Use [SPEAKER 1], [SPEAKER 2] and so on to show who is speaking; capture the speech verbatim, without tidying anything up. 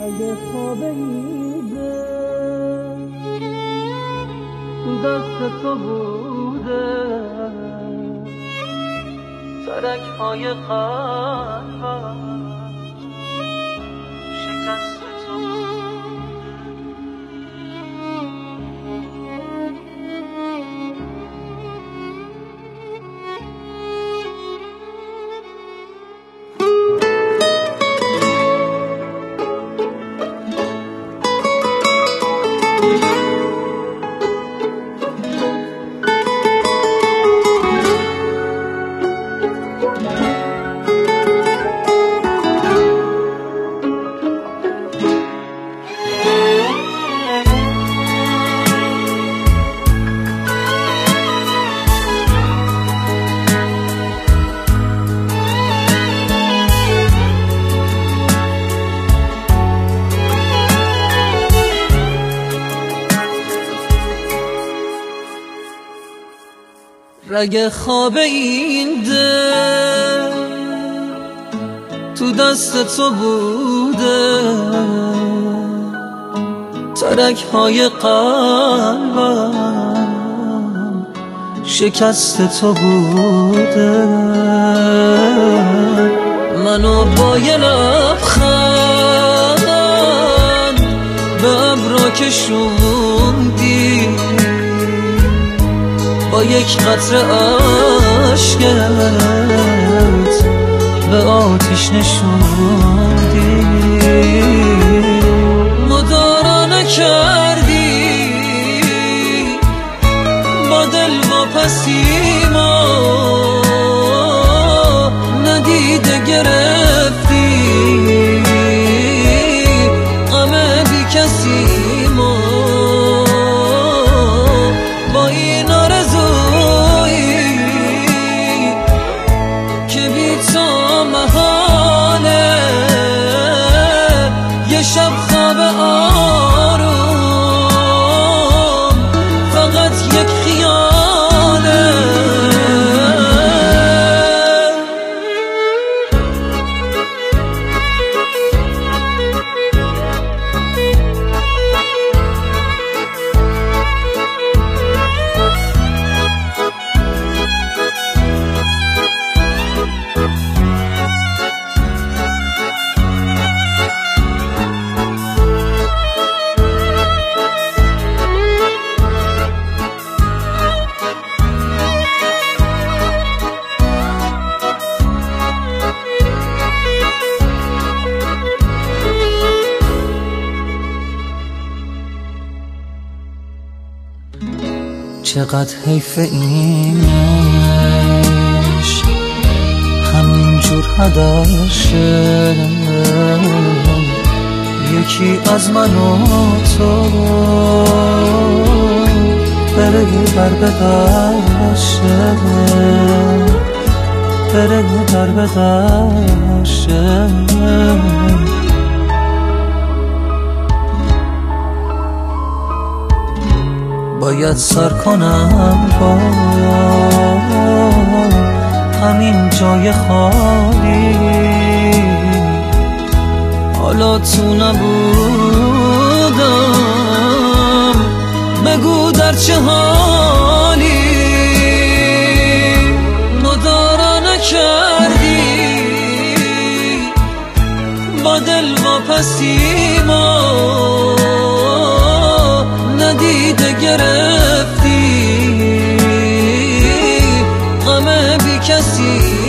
[SPEAKER 1] اگه خواب ایده تو دست تو بوده، ترک های قلبم شکست تو بوده. رگ خواب این دل تو دست تو بوده، ترک های قلبم شکست تو بوده. منو با یه لبخند به ابرا کشوندی، با یک قطره عشقت به آتیش نشوندی. مدارا نکردی با دل واپسی ما، ندیده گرفتی غم بی کسی ما. با این آرزویی که بی تو محاله، یه شب خواب آروم فقط یک خیاله. چقدر حیف اینش همینجور هدر شه، یکی از من و تو بره در به در شه، بره در به در شه. باید سر کنم با همین جای خالی، حالا تو نبودم بگو در چه حالی. مدارا نکردی با دل واپسی ما، ندیده گرفتی غم بی کسی